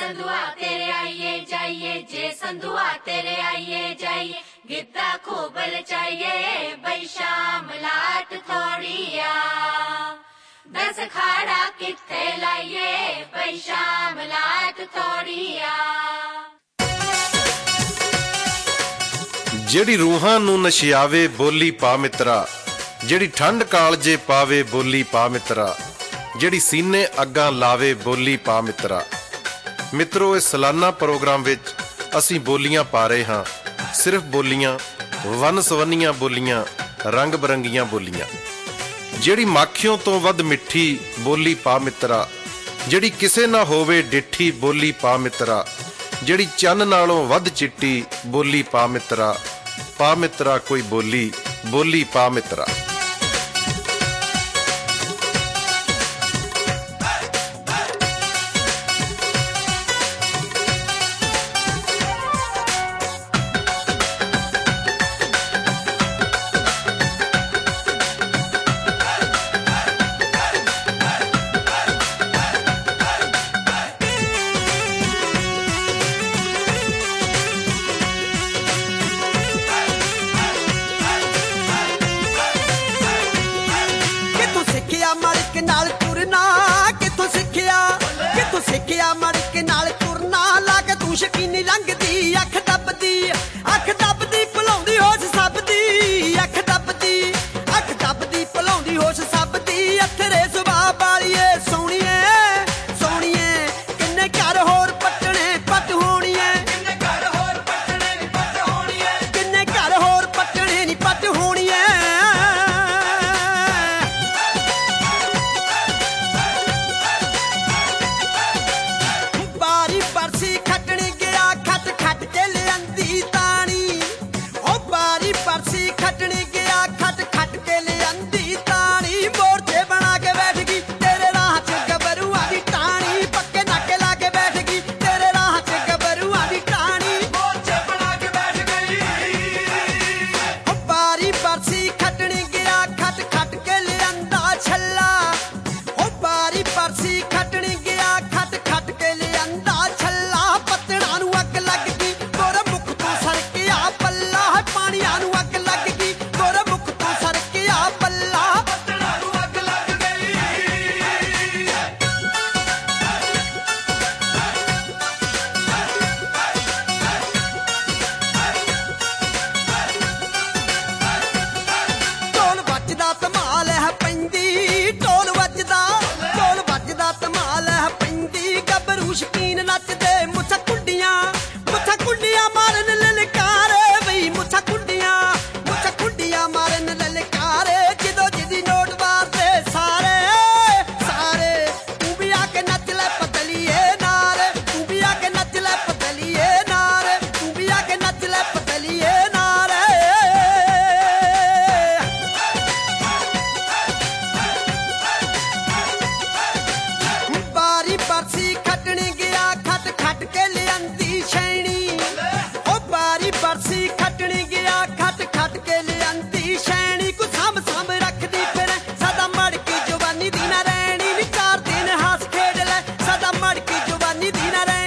संधुआ तेरे आइए जाइए, जे संधुआ तेरे आइए जाइए, गिद्दा खूब चाहिए बई शाम लाट थोड़िया, दस खाड़ा किथे लाइए बई शाम लाट थोड़िया। ਜਿਹੜੀ ਰੂਹਾਂ ਨੂੰ ਨਸ਼ਿਆਵੇ ਬੋਲੀ ਪਾ ਮਿੱਤਰਾ, ਜਿਹੜੀ ਠੰਡ ਕਾਲਜੇ ਪਾਵੇ ਬੋਲੀ ਪਾ ਮਿੱਤਰਾ, ਜਿਹੜੀ ਸੀਨੇ ਅੱਗਾਂ ਲਾਵੇ ਬੋਲੀ ਪਾ ਮਿੱਤਰਾ। ਮਿੱਤਰੋ, ਇਸ ਸਾਲਾਨਾ ਪ੍ਰੋਗਰਾਮ ਵਿੱਚ ਅਸੀਂ ਬੋਲੀਆਂ ਪਾ ਰਹੇ ਹਾਂ, ਸਿਰਫ ਬੋਲੀਆਂ, ਵੰਨ ਸਵੰਨੀਆਂ ਬੋਲੀਆਂ, ਰੰਗ ਬਰੰਗੀਆਂ ਬੋਲੀਆਂ। ਜਿਹੜੀ ਮਾਖਿਓਂ ਤੋਂ ਵੱਧ ਮਿੱਠੀ ਬੋਲੀ ਪਾ ਮਿੱਤਰਾ, ਜਿਹੜੀ ਕਿਸੇ ਨਾ ਹੋਵੇ ਡਿੱਠੀ ਬੋਲੀ ਪਾ ਮਿੱਤਰਾ, ਜਿਹੜੀ ਚੰਨ ਨਾਲੋਂ ਵੱਧ ਚਿੱਟੀ ਬੋਲੀ ਪਾ ਮਿੱਤਰਾ। ਪਾ ਮਿੱਤਰਾ ਕੋਈ ਬੋਲੀ, ਬੋਲੀ ਪਾ ਮਿੱਤਰਾ। ਸਿੱਖਿਆ ਮੜਕ ਨਾਲ ਤੁਰਨਾ, ਲਾ ਕੇ ਤੂੰ ਸ਼ਕੀਨੀ ਲੰਘਦੀ, ਅੱਖ ਦੱਬਦੀ ਭੁਲਾਉਂਦੀ ਹੋਸ਼ ਸਭ ਦੀ, ਅੱਖ ਦੱਬਦੀ ਭੁਲਾਉਂਦੀ ਹੋਸ਼ ਸਭ ਦੀ। ਅਥਰੇ ਸੁਭਾਅ ਵਾਲੀਏ ਸੋਹਣੀਏ ਸੋਹਣੀਏ, ਕਿੰਨੇ ਘਰ ਹੋਰ ਪੱਟਣੇ ਪੱਟ ਹੋਣੀਏ, ਕਿੰਨੇ ਘਰ ਹੋਰ ਪੱਟਣੇ ਨੀ ਪੱਟ ਹੋਣੀਏ, ਕਿੰਨੇ ਘਰ ਹੋਰ ਪੱਟਣੇ ਨੀ ਪੱਟ ਹੋਣੀਏ। ਬਰਸੀ ਖੱਟਣ ਗਿਆ ਖੱਟ ਖੱਟ ਕੇ ਲਿਆਂਦੀ ਤਾਣੀ, ਉਹ ਬਾਰੀ ਬਰਸੀ ਖੱਟਣ ਗਿਆ ਖੱਟ ਖੱਟ ਕੇ ਲਿਆਂਦੀ ਤਾਣੀ। ਮੋਰਚੇ ਬਣਾ ਕੇ ਬੈਠ ਗਈ ਤੇਰੇ ਰਾਹ 'ਚ ਗੱਭਰੂਆਂ ਦੀ ਟਾਣੀ, ਪੱਕੇ ਨਾਕੇ ਲਾ ਕੇ ਬੈਠ ਗਈ ਤੇਰੇ ਰਾਹ 'ਚ ਗੱਭਰੂਆਂ ਦੀ ਟਾਣੀ, ਮੋਰਚੇ ਬਣਾ ਕੇ ਬੈਠ ਗਈ। ਉਹ ਬਾਰੀ ਬਰਸੀ ਖੱਟਣ ਗਿਆ ਖੱਟ ਖੱਟ ਕੇ ਲਿਆਂਦਾ ਛੱਲਾ, ਉਹ ਬਾਰੀ ਬਰਸੀ ਖੱਟਣ ਗਿਆ ਖੱਟ ਖੱਟ ਕੇ ਲਿਆਂਦਾ ਛੱਲਾ। ਪੱਤਣਾ ਨੂੰ ਅੱਗ ਲੱਗ ਗਈ ਗੋਰੇ ਮੁਖ ਤੋਂ ਸਰਕਿਆ ਪੱਲਾ, ਪਾਣੀਆਂ ਨੂੰ ਅੱਗ ਲੱਗ ਗਈ ਗੋਰੇ ਮੁਖ ਤੋਂ ਸਰਕਿਆ ਪੱਲਾ, ਪੱਤਣਾ ਨੂੰ ਅੱਗ ਲੱਗ ਗਈ। ਢੋਲ ਵੱਜਦਾ ਧਮਾਲ ਹੈ ਪੈਂਦੀ, ਢੋਲ ਵੱਜਦਾ ਧਮਾਲ ਹੈ ਪੈਂਦੀ। ਗੱਭਰੂ ਸ਼ਕੀਨ ਨੱਚਦੇ ਮੁੱਛਾਂ ਕੁੰਡੀਆਂ ਮਾਰਨ ਲਲਕਾਰੇ ਬਈ, ਮੁੱਛਾਂ ਕੁੰਡੀਆਂ ਮਾਰਨ ਲਲਕਾਰੇ। ਜਦੋਂ ਜਿਹਦੀ ਨੋਟ ਵਾਰਦੇ ਸਾਰੇ ਤੂੰ ਵੀ ਆ ਕੇ ਨੱਚ ਲੈ ਪਤਲੀਏ ਨਾਰੇ, ਤੂੰ ਵੀ ਆ ਕੇ ਨੱਚ ਲੈ ਪਤਲੀਏ ਨਾਰੇ, ਤੂੰ ਵੀ ਆ ਕੇ ਨੱਚ ਲੈ ਪਤਲੀਏ ਨਾਰੇ। ਬਾਰੀ ਬਰਸੀ ਖੱਟਣ ਗਿਆ ਖੱਟ ਖੱਟ ਕੇ ਲਿਆਂਦੀ ਛੈਣੀ, ਉਹ ਬਾਰੀ ਬਰਸੀ ਖੱਟਣ ਗਿਆ ਖੱਟ ਖੱਟ ਕੇ ਲਿਆਂਦੀ ਛੈਣੀ। ਕੋ ਸਾਂਭ ਰੱਖਦੀ ਫਿਰ ਸਦਾ ਮੜਕੀ ਜਵਾਨੀ ਦੀ ਨਾ ਰਹਿਣੀ ਨੀ, 4 ਦਿਨ ਹੱਸ ਖੇਡ ਲੈ ਸਦਾ ਮੜਕੀ ਜਵਾਨੀ ਦੀ ਨਾ ਰਹਿਣੀ।